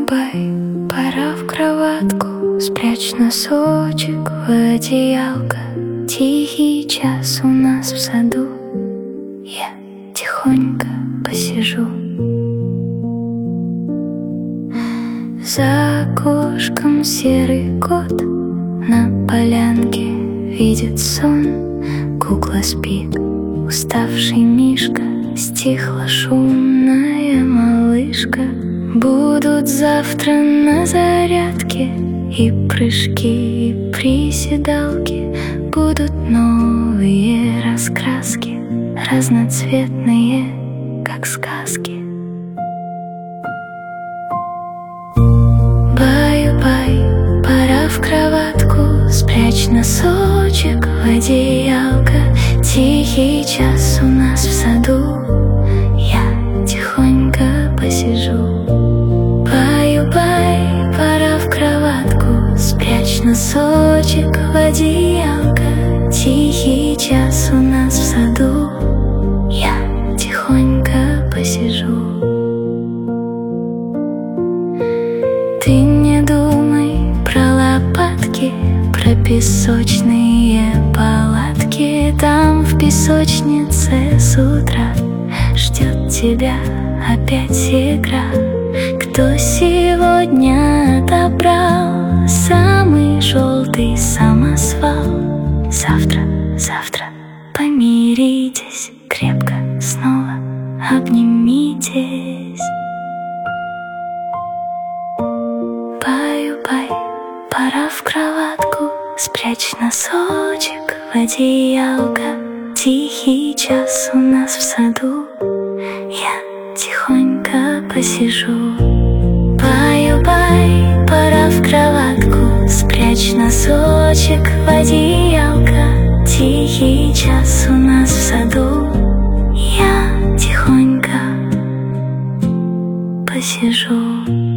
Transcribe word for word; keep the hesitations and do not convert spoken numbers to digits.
Баю-бай, пора в кроватку, спрячь носочек в одеялко. Тихий час у нас в саду, я тихонько посижу. За окошком серый кот на полянке видит сон. Кукла спит, уставший мишка, стихла шумная малышка. Будут завтра на зарядке и прыжки, и приседалки. Будут новые раскраски, разноцветные, как сказки. Баю-бай, пора в кроватку, спрячь носочек в одеялко. Тихий час у нас в саду, я тихонько посижу. Баю-бай, пора в кроватку, спрячь носочек в одеялко. Тихий час у нас в саду, я тихонько посижу. Ты не думай про лопатки, про песочные палатки. Там в песочнице с утра ждет тебя опять игра. Кто сегодня отобрал самый желтый самосвал? Завтра, завтра помиритесь, крепко снова обнимитесь. Баю-бай, пора в кроватку, спрячь носочек в одеялко. Тихий час у нас в саду, я тихонько посижу. Баю-бай, пора в кроватку, спрячь носочек в одеялко. Тихий час у нас в саду, я тихонько посижу.